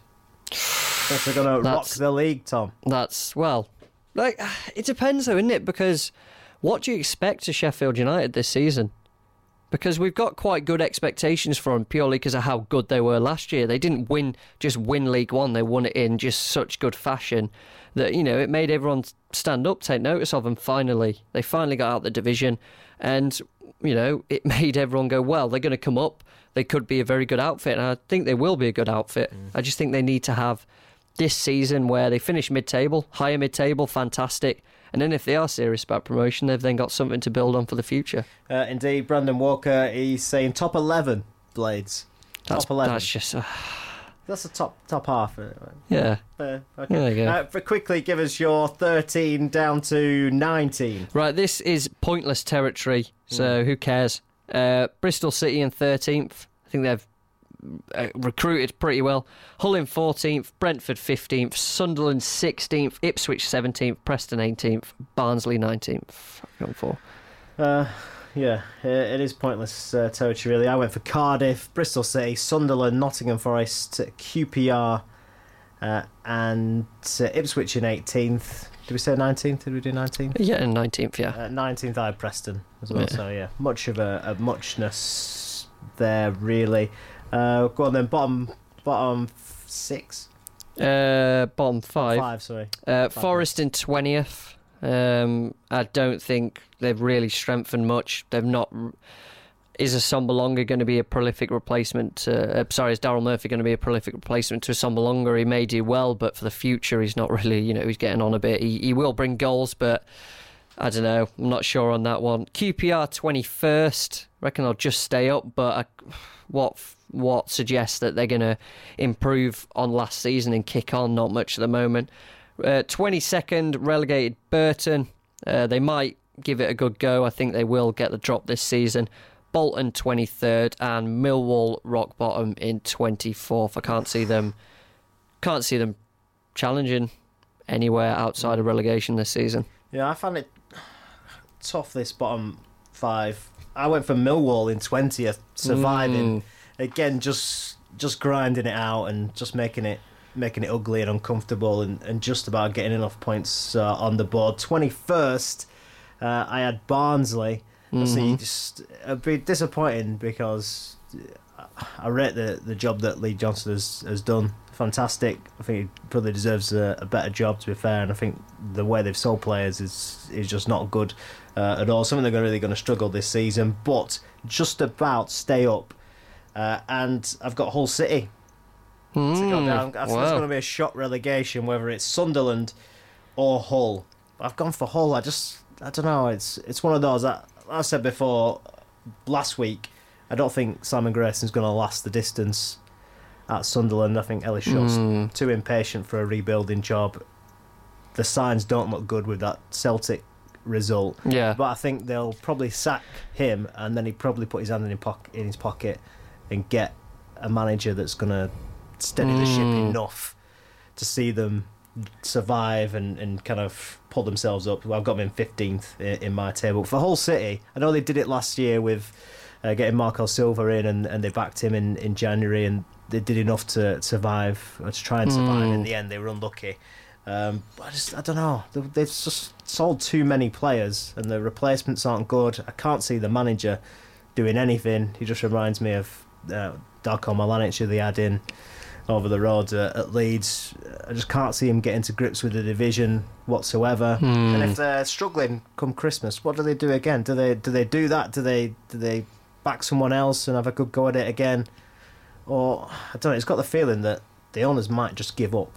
So they're going to rock the league, Tom. That's, well, like it depends though, isn't it? Because what do you expect to Sheffield United this season? Because we've got quite good expectations for them purely because of how good they were last year. They didn't win just win League One. They won it in just such good fashion that, you know, it made everyone stand up, take notice of them finally. They finally got out the division and, you know, it made everyone go, well, they're going to come up. They could be a very good outfit. And I think they will be a good outfit. Mm. I just think they need to have this season where they finish mid-table, higher mid-table, fantastic. And then if they are serious about promotion, they've then got something to build on for the future. Uh, indeed, Brandon Walker, he's saying top eleven Blades. Top that's, eleven. That's just... Uh... That's the top top half. Yeah. Uh, okay. There you go. Uh, for quickly, give us your thirteen down to nineteen. Right, this is pointless territory, so mm. who cares? Uh, Bristol City in thirteenth. I think they've Uh, recruited pretty well. Hull in fourteenth, Brentford fifteenth, Sunderland sixteenth, Ipswich seventeenth, Preston eighteenth, Barnsley nineteenth. I've gone for. Uh, yeah, it is pointless uh, territory really. I went for Cardiff, Bristol City, Sunderland, Nottingham Forest, Q P R, uh, and uh, Ipswich in eighteenth. Did we say nineteenth? Did we do nineteenth? Yeah, in nineteenth, yeah. Uh, nineteenth I had Preston as well, yeah. so yeah, much of a, a muchness there really. Uh, go on then, bottom bottom six? Uh, bottom five. Five, sorry. Uh, five Forest in twentieth. Um, I don't think they've really strengthened much. They've not... Is Assombalonga going to be a prolific replacement? Uh, sorry, is Daryl Murphy going to be a prolific replacement to Assombalonga? He may do well, but for the future, he's not really, you know, he's getting on a bit. He, he will bring goals, but I don't know. I'm not sure on that one. Q P R twenty-first. Reckon they'll just stay up, but I, what what suggests that they're going to improve on last season and kick on? Not much at the moment. Uh, twenty-second, relegated Burton. Uh, they might give it a good go. I think they will get the drop this season. Bolton twenty-third and Millwall rock bottom in twenty-fourth. I can't see them can't see them challenging anywhere outside of relegation this season. Yeah, I found it tough, this bottom five. I went for Millwall in twentieth, surviving. Mm. Again, just just grinding it out and just making it making it ugly and uncomfortable and, and just about getting enough points uh, on the board. twenty-first, uh, I had Barnsley. Mm-hmm. So you just a bit disappointing because I rate the the job that Lee Johnson has, has done. Fantastic. I think he probably deserves a, a better job, to be fair. And I think the way they've sold players is is just not good uh, at all. Something they're really going to struggle this season, but just about stay up. Uh, and I've got Hull City Mm, to go down. I think wow. it's going to be a shock relegation, whether it's Sunderland or Hull. I've gone for Hull. I just, I don't know. It's it's one of those. That, like I said before, last week, I don't think Simon Grayson's going to last the distance at Sunderland. I think Ellis Shaw's Mm. too impatient for a rebuilding job. The signs don't look good with that Celtic result. Yeah. But I think they'll probably sack him, and then he'd probably put his hand in his pocket, in his pocket and get a manager that's going to steady the ship Mm. enough to see them survive and, and kind of pull themselves up. Well, I've got them in fifteenth in, in my table. For Hull City, I know they did it last year with uh, getting Marco Silva in, and, and they backed him in, in January, and they did enough to survive, or to try and survive. Mm. In the end, they were unlucky. Um, but I just, I don't know. They- They've just sold too many players, and the replacements aren't good. I can't see the manager doing anything. He just reminds me of uh, Darko Milanic, who they had in over the road uh, at Leeds. I just can't see him getting to grips with the division whatsoever. Hmm. And if they're struggling come Christmas, what do they do again? Do they do they do that? Do they do they back someone else and have a good go at it again? Or I don't know. It's got the feeling that the owners might just give up.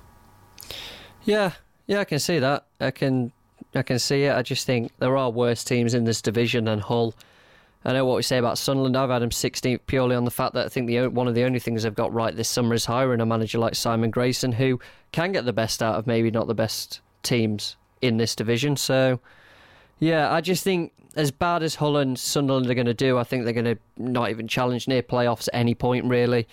Yeah, yeah, I can see that. I can, I can see it. I just think there are worse teams in this division than Hull. I know what we say about Sunderland. I've had them sixteenth purely on the fact that I think the o- one of the only things they've got right this summer is hiring a manager like Simon Grayson, who can get the best out of maybe not the best teams in this division. So, yeah, I just think as bad as Hull and Sunderland are going to do, I think they're going to not even challenge near playoffs at any point, really.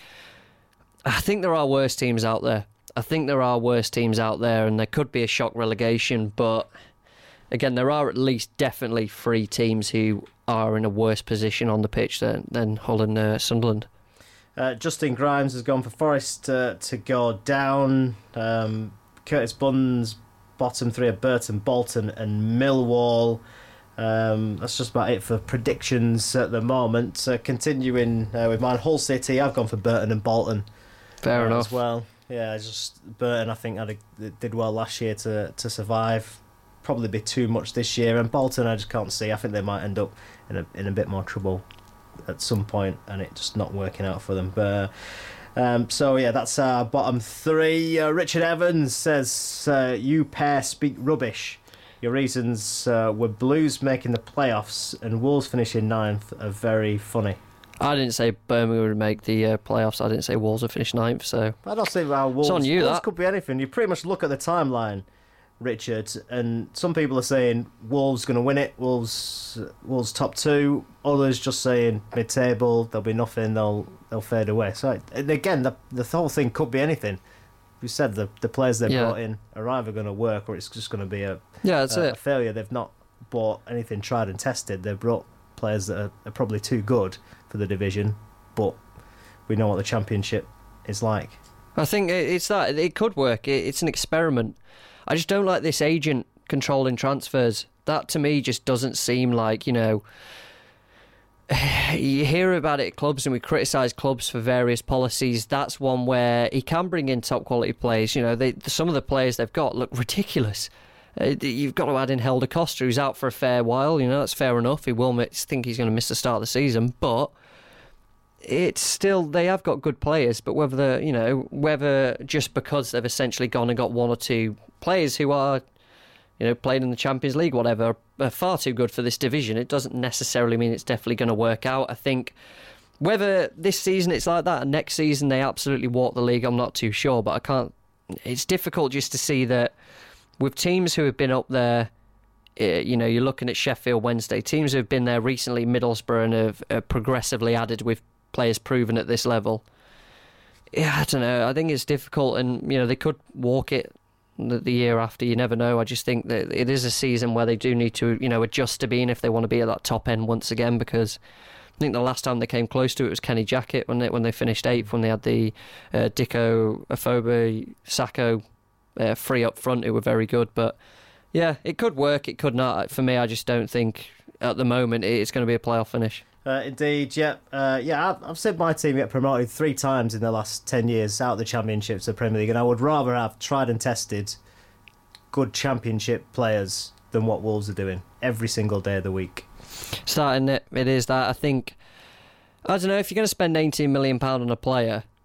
I think there are worse teams out there. I think there are worse teams out there, and there could be a shock relegation, but again, there are at least definitely three teams who are in a worse position on the pitch than, than Hull and uh, Sunderland. Uh, Justin Grimes has gone for Forest uh, to go down. Um, Curtis Bunn's bottom three are Burton, Bolton and Millwall. Um, that's just about it for predictions at the moment. Uh, continuing uh, with mine, Hull City, I've gone for Burton and Bolton. Fair uh, enough. As well. Yeah, just Burton, I think, had a, did well last year to, to survive. Probably be too much this year. And Bolton, I just can't see. I think they might end up in a in a bit more trouble at some point, and it just not working out for them. But um, so yeah, that's our bottom three. Uh, Richard Evans says uh, you pair speak rubbish. Your reasons uh, were Blues making the playoffs and Wolves finishing ninth are very funny. I didn't say Birmingham would make the uh, playoffs. I didn't say Wolves would finish ninth. So I don't see how Wolves, on you, Wolves that. could be anything. You pretty much look at the timeline, Richard, and some people are saying Wolves going to win it. Wolves, Wolves top two. Others just saying mid-table. There'll be nothing. They'll they'll fade away. So and again, the the whole thing could be anything. We said the the players they Yeah. brought in are either going to work or it's just going to be a yeah, that's a, a it. failure. They've not bought anything tried and tested. They've brought players that are, are probably too good for the division, but we know what the championship is like. I think it- it's that. It could work. It- It's an experiment. I just don't like this agent controlling transfers. That to me just doesn't seem like, you know, you hear about it at clubs and we criticise clubs for various policies. That's one where he can bring in top quality players. You know, they, some of the players they've got look ridiculous. Uh, you've got to add in Helder Costa, who's out for a fair while. You know, that's fair enough. He will miss, think he's going to miss the start of the season, but it's still, they have got good players, but whether the, you know, whether just because they've essentially gone and got one or two players who are, you know, playing in the Champions League, whatever, are far too good for this division, it doesn't necessarily mean it's definitely going to work out. I think whether this season it's like that and next season they absolutely walk the league, I'm not too sure, but I can't, it's difficult just to see that with teams who have been up there, you know, you're looking at Sheffield Wednesday, teams who have been there recently, Middlesbrough, and have uh, progressively added with players proven at this level. Yeah, I don't know. I think it's difficult, and you know they could walk it the, the year after. You never know. I just think that it is a season where they do need to, you know, adjust to being if they want to be at that top end once again. Because I think the last time they came close to it was Kenny Jackett when they when they finished eighth, when they had the uh, Dicko, Afobe, Sacco uh, free up front, who were very good. But yeah, it could work. It could not. For me, I just don't think at the moment it's going to be a playoff finish. Uh, indeed, yeah. Uh, yeah, I've, I've seen my team get promoted three times in the last ten years out of the Championship to the Premier League, and I would rather have tried and tested good Championship players than what Wolves are doing every single day of the week. Starting it, it is that. I think, I don't know, if you're going to spend eighteen million pounds on a player,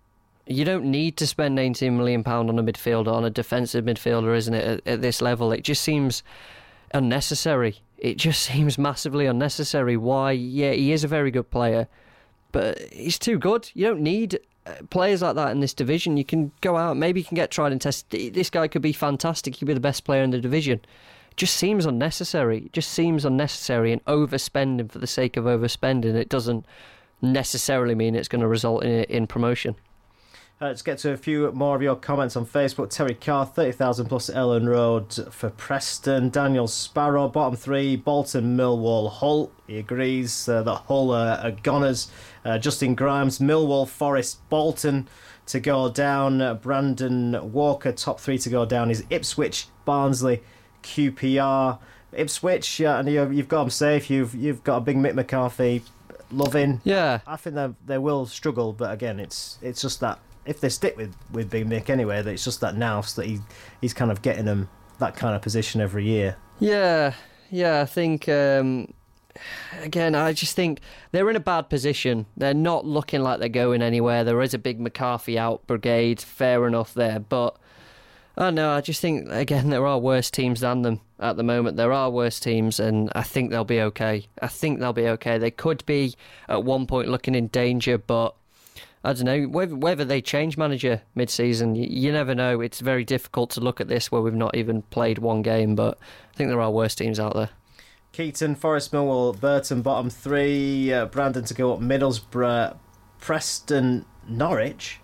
you don't need to spend eighteen million pounds on a midfielder, on a defensive midfielder, isn't it, at, at this level? It just seems unnecessary. It just seems massively unnecessary. Why? Yeah, he is a very good player, but he's too good. You don't need players like that in this division. You can go out, maybe you can get tried and tested. This guy could be fantastic. He could be the best player in the division. It just seems unnecessary. It just seems unnecessary and overspending for the sake of overspending. It doesn't necessarily mean it's going to result in, in promotion. Uh, let's get to a few more of your comments on Facebook. Terry Carr, thirty thousand plus Ellen Road for Preston. Daniel Sparrow, bottom three, Bolton, Millwall, Hull. He agrees uh, that Hull are, are goners. Uh, Justin Grimes, Millwall, Forest, Bolton to go down. Uh, Brandon Walker, top three to go down is Ipswich, Barnsley, Q P R. Ipswich, yeah, and you, you've got them safe. You've you've got a big Mick McCarthy loving. Yeah. I think they they will struggle, but again, it's it's just that if they stick with, with Big Mick anyway, that it's just that nous that he he's kind of getting them that kind of position every year. Yeah, yeah, I think, um, again, I just think they're in a bad position. They're not looking like they're going anywhere. There is a big McCarthy out brigade, fair enough there, but I don't know, I just think, again, there are worse teams than them at the moment. There are worse teams, and I think they'll be okay. I think they'll be okay. They could be, at one point, looking in danger, but I don't know, whether, whether they change manager mid-season, you, you never know. It's very difficult to look at this where we've not even played one game, but I think there are worse teams out there. Keaton, Forest, Millwall, Burton, bottom three. Uh, Brandon to go up, Middlesbrough, Preston, Norwich.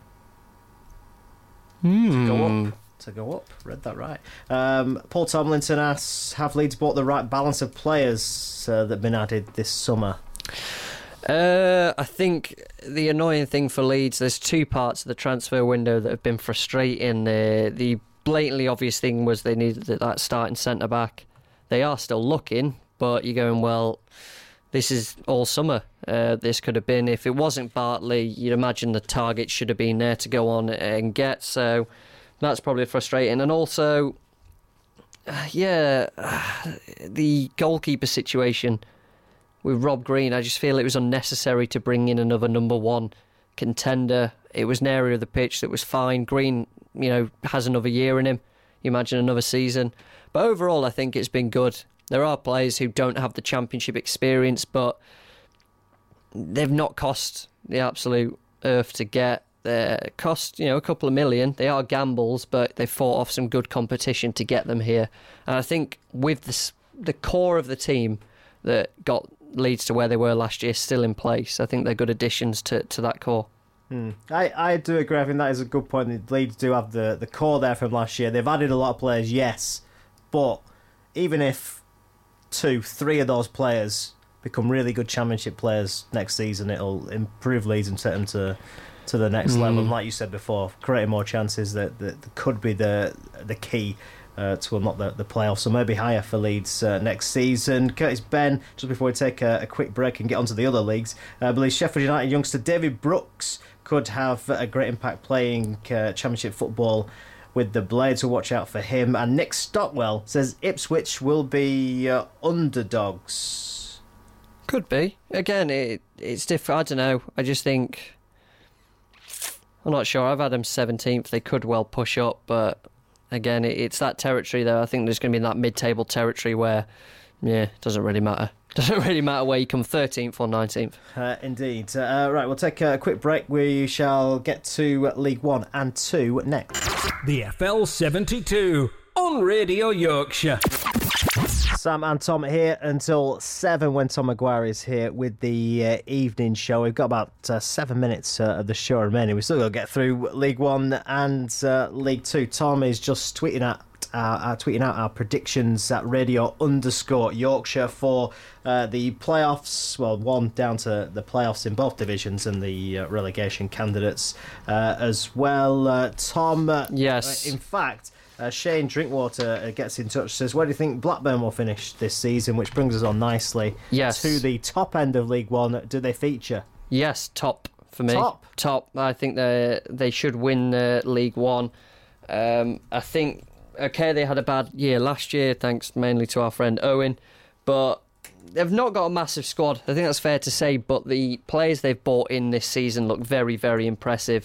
Mm. To go up. To go up. Read that right. Um, Paul Tomlinson asks, have Leeds bought the right balance of players uh, that have been added this summer? Uh, I think the annoying thing for Leeds, there's two parts of the transfer window that have been frustrating. Uh, the blatantly obvious thing was they needed that starting centre-back. They are still looking, but you're going, well, this is all summer. Uh, this could have been, if it wasn't Bartley, you'd imagine the target should have been there to go on and get, so that's probably frustrating. And also, uh, yeah, uh, the goalkeeper situation with Rob Green, I just feel it was unnecessary to bring in another number one contender. It was an area of the pitch that was fine. Green, you know, has another year in him. You imagine another season. But overall, I think it's been good. There are players who don't have the championship experience, but they've not cost the absolute earth to get. They cost, you know, a couple of million. They are gambles, but they fought off some good competition to get them here. And I think with this, the core of the team that got Leeds to where they were last year still in place, I think they're good additions to, to that core. Hmm. I, I do agree. I think that is a good point. The Leeds do have the, the core there from last year. They've added a lot of players, yes, but even if two, three of those players become really good championship players next season, it'll improve Leeds and take them to to the next mm. level. And like you said before, creating more chances that, that, that could be the the key Uh, to unlock the, the playoffs, so maybe higher for Leeds uh, next season. Curtis Ben, just before we take a, a quick break and get onto the other leagues, I uh, believe Sheffield United youngster David Brooks could have a great impact playing uh, Championship football with the Blades, so watch out for him. And Nick Stockwell says Ipswich will be uh, underdogs. Could be. Again, it it's different. I don't know. I just think, I'm not sure. I've had them seventeenth. They could well push up, but again, it's that territory though. I think there's going to be that mid-table territory where, yeah, it doesn't really matter. Doesn't really matter where you come thirteenth or nineteenth. Uh, indeed. Uh, right, we'll take a quick break. We shall get to League One and Two next. The F L seventy-two on Radio Yorkshire. Sam and Tom here until seven when Tom Maguire is here with the uh, evening show. We've got about uh, seven minutes uh, of the show remaining. We've still got to get through League One and uh, League Two. Tom is just tweeting out uh, uh, tweeting out our predictions at Radio underscore Yorkshire for uh, the playoffs. Well, one down to the playoffs in both divisions and the uh, relegation candidates uh, as well. Uh, Tom, uh, yes. Uh, in fact. Uh, Shane Drinkwater uh, gets in touch, says, where do you think Blackburn will finish this season? Which brings us on nicely yes. to the top end of League One. Do they feature? Yes, top for me. Top? Top. I think they they should win uh, League One. Um, I think, okay, they had a bad year last year, thanks mainly to our friend Owen, but they've not got a massive squad. I think that's fair to say, but the players they've bought in this season look very, very impressive.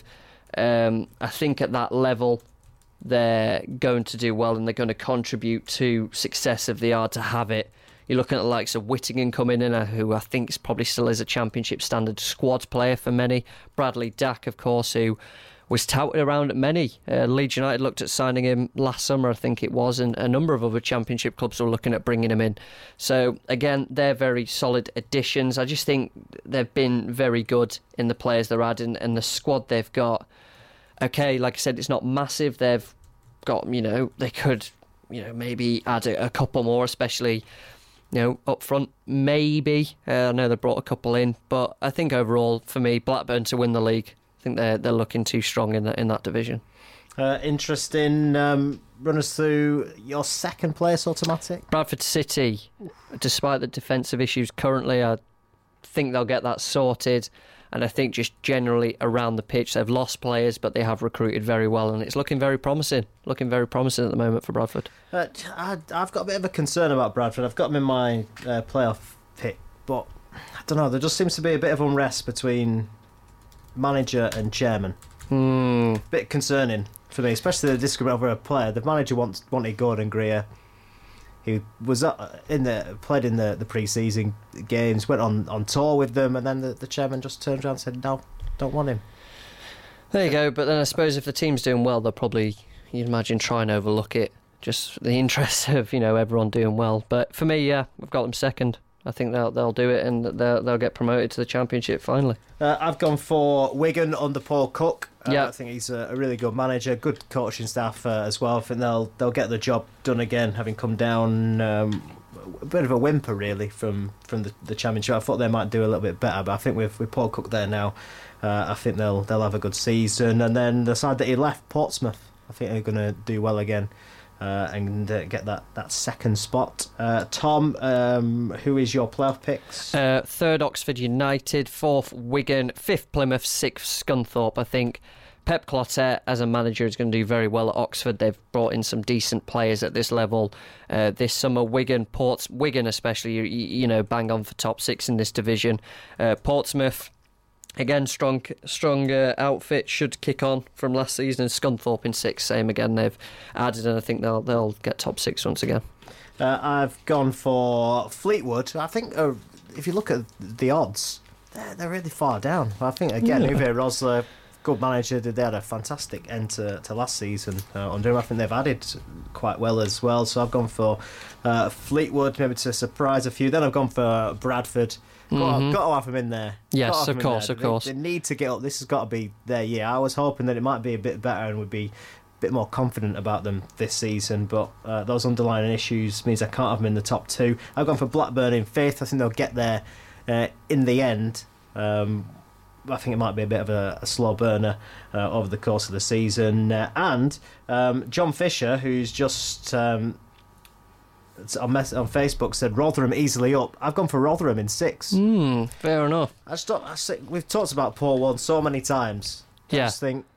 Um, I think at that level, they're going to do well and they're going to contribute to success if they are to have it. You're looking at the likes of Whittingham coming in, uh, who I think is probably still is a championship standard squad player for many. Bradley Dack, of course, who was touted around at many. Uh, Leeds United looked at signing him last summer, I think it was, and a number of other championship clubs were looking at bringing him in. So, again, they're very solid additions. I just think they've been very good in the players they're adding and the squad they've got. Okay, like I said, it's not massive. They've got, you know, they could, you know, maybe add a, a couple more, especially, you know, up front, maybe. Uh, I know they brought a couple in, but I think overall, for me, Blackburn to win the league. I think they're they're looking too strong in that in that division. Uh, interesting. Um, run us through your second place automatic. Bradford City, despite the defensive issues currently, I think they'll get that sorted. And I think just generally around the pitch, they've lost players, but they have recruited very well, and it's looking very promising. Looking very promising at the moment for Bradford. Uh, I, I've got a bit of a concern about Bradford. I've got them in my uh, playoff pick, but I don't know. There just seems to be a bit of unrest between manager and chairman. Hmm. Bit concerning for me, especially the disagreement over a player. The manager wants, wanted Gordon Greer. He was in the played in the, the pre-season games, went on, on tour with them, and then the, the chairman just turned around and said, "No, don't want him." There you go. But then I suppose if the team's doing well, they'll probably, you'd imagine, try and overlook it, just for the interest of, you know, everyone doing well. But for me, yeah, I've got them second. I think they'll they'll do it and they'll they'll get promoted to the Championship finally. Uh, I've gone for Wigan under Paul Cook. Uh, yeah. I think he's a, a really good manager, good coaching staff uh, as well. I think they'll they'll get the job done again, having come down um, a bit of a whimper really from, from the, the Championship. I thought they might do a little bit better, but I think with with Paul Cook there now, uh, I think they'll they'll have a good season. And then the side that he left, Portsmouth, I think they're going to do well again. Uh, and uh, get that, that second spot. Uh, Tom, um, who is your playoff picks? Uh, third, Oxford United. Fourth, Wigan. Fifth, Plymouth. Sixth, Scunthorpe. I think Pep Clotet, as a manager, is going to do very well at Oxford. They've brought in some decent players at this level. Uh, this summer, Wigan, Ports, Wigan especially, you, you know, bang on for top six in this division. Uh, Portsmouth, again, strong strong uh, outfit, should kick on from last season. And Scunthorpe in six, same again. They've added, and I think they'll they'll get top six once again. Uh, I've gone for Fleetwood. I think uh, if you look at the odds, they're, they're really far down. I think, again, yeah. Uwe Rosler, good manager, they had a fantastic end to, to last season uh, under him. I think they've added quite well as well. So I've gone for uh, Fleetwood, maybe to surprise a few. Then I've gone for Bradford. Got, Mm-hmm. to, got to have them in there. Yes, of course, of they, course. They need to get up. This has got to be their year. I was hoping that it might be a bit better and would be a bit more confident about them this season, but uh, those underlying issues means I can't have them in the top two. I've gone for Blackburn in fifth. I think they'll get there uh, in the end. Um, I think it might be a bit of a, a slow burner uh, over the course of the season. Uh, and um, John Fisher, who's just... Um, on, mess- on Facebook said Rotherham easily up. I've gone for Rotherham in six. Mm, fair enough. I just don't, I say, we've talked about Paul One so many times. I Yeah. just think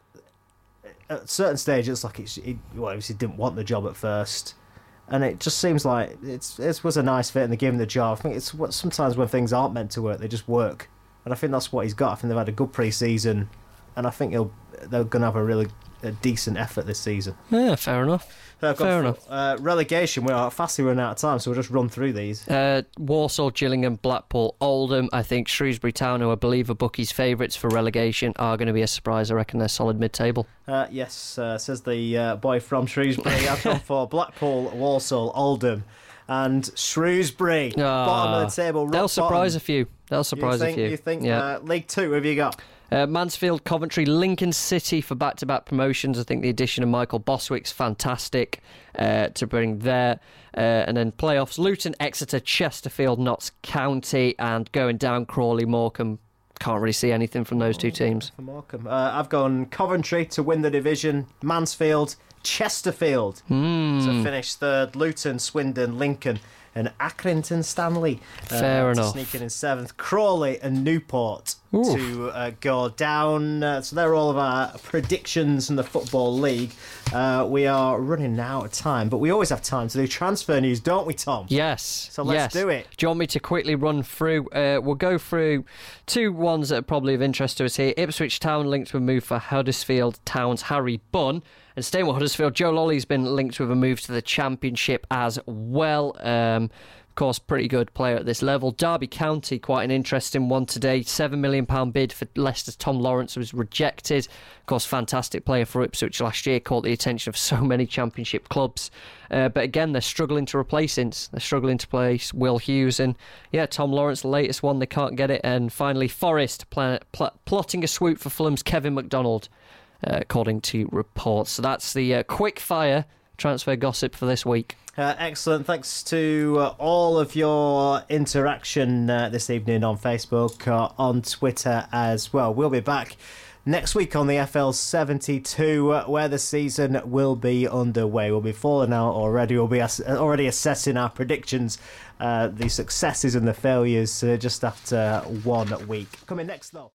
at a certain stage it's like it's, he well, obviously didn't want the job at first, and it just seems like it's it was a nice fit and they gave him the job. I think it's what sometimes when things aren't meant to work, they just work, and I think that's what he's got. I think they've had a good pre-season, and I think he'll they're going to have a really a decent effort this season. Yeah, fair enough. Fair for, enough. Uh, relegation, we're fastly running out of time, so we'll just run through these. Uh, Walsall, Gillingham, Blackpool, Oldham. I think Shrewsbury Town, who I believe are bookies' favourites for relegation, are going to be a surprise. I reckon they're solid mid-table. Uh, yes, uh, says the uh, boy from Shrewsbury. I've gone for Blackpool, Walsall, Oldham, and Shrewsbury. Uh, bottom of the table. They'll surprise bottom. a few. They'll surprise you think, a few. You think yeah. uh, League Two, who have you got? Uh, Mansfield, Coventry, Lincoln City for back-to-back promotions. I think the addition of Michael Boswick's fantastic uh, to bring there. Uh, and then playoffs, Luton, Exeter, Chesterfield, Notts County, and going down Crawley, Morecambe. Can't really see anything from those two teams. For Morecambe. Uh, I've gone Coventry to win the division, Mansfield, Chesterfield Mm. to finish third, Luton, Swindon, Lincoln and Accrington Stanley. Uh, Fair enough. Sneaking in seventh. Crawley and Newport Oof. to uh, go down. Uh, so they're all of our predictions in the Football League. Uh, we are running out of time, but we always have time to do transfer news, don't we, Tom? Yes. So let's yes. do it. Do you want me to quickly run through? Uh, we'll go through two ones that are probably of interest to us here. Ipswich Town linked with a move for Huddersfield Town's Harry Bunn. And staying with Huddersfield, Joe Lolly's been linked with a move to the Championship as well. Um, of course, pretty good player at this level. Derby County, quite an interesting one today. seven million pounds bid for Leicester's Tom Lawrence was rejected. Of course, fantastic player for Ipswich last year, caught the attention of so many Championship clubs. Uh, but again, they're struggling to replace Ince. They're struggling to place Will Hughes. And yeah, Tom Lawrence, the latest one, they can't get it. And finally, Forest pl- pl- plotting a swoop for Fulham's Kevin McDonald, uh, according to reports. So that's the uh, quick fire transfer gossip for this week. Uh, excellent. Thanks to uh, all of your interaction uh, this evening on Facebook, uh, on Twitter as well. We'll be back next week on the F L seventy-two, uh, where the season will be underway. We'll be falling out already. We'll be ass- already assessing our predictions, uh, the successes and the failures uh, just after one week. Coming next, though.